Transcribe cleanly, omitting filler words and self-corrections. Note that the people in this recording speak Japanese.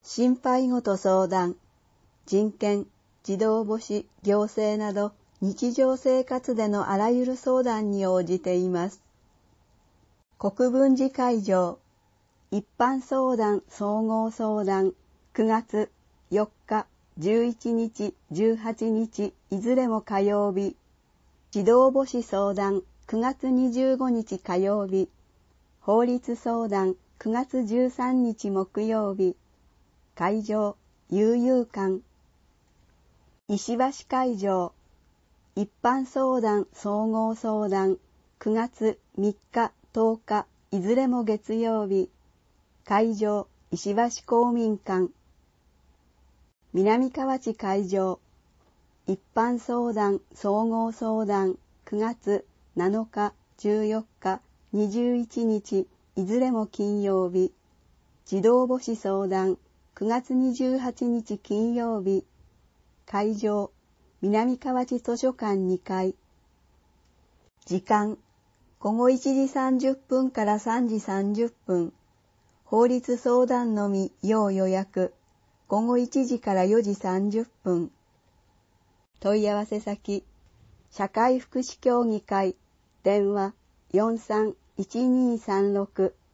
心配事相談、人権、児童母子、行政など日常生活でのあらゆる相談に応じています。国分寺会場、一般相談総合相談、9月4日、11日、18日、いずれも火曜日。児童母子相談、9月25日火曜日。法律相談、9月13日木曜日。会場、悠々館。石橋会場、一般相談総合相談、9月3日、10日、いずれも月曜日。会場、石橋公民館。南河内会場、一般相談総合相談、9月7日、14日、21日、いずれも金曜日。児童母子相談、9月28日金曜日。会場、南河内図書館2階。時間、午後1時30分から3時30分。法律相談のみ要予約。午後1時から4時30分。問い合わせ先、社会福祉協議会、電話43-1236